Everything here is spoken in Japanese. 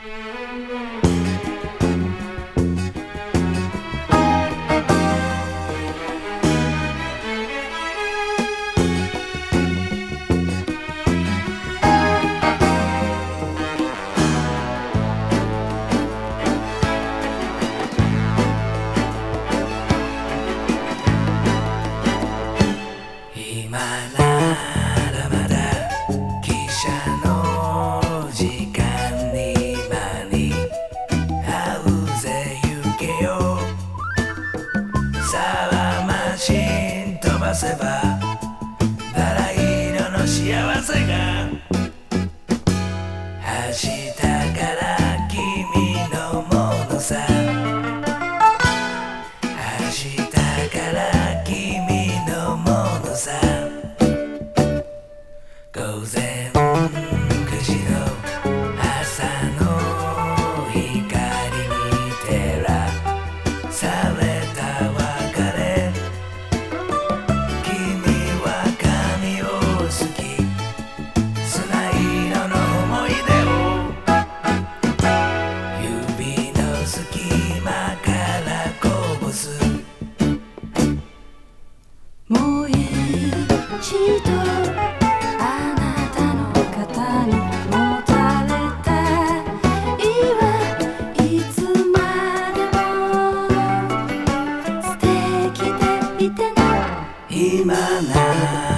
今ならまだ汽車の時間に間に合うぜ行けよ。さあマシン飛ばせばバラ色の幸せが明日から君のものさ。明日から君のものさ。午前9時の朝の光に照らされた別れ。君は髪を好き砂色の思い出を指の隙間からこぼす。 もう一度あなたの肩にもたれていいわ。いつまでも素敵でいてね。 今な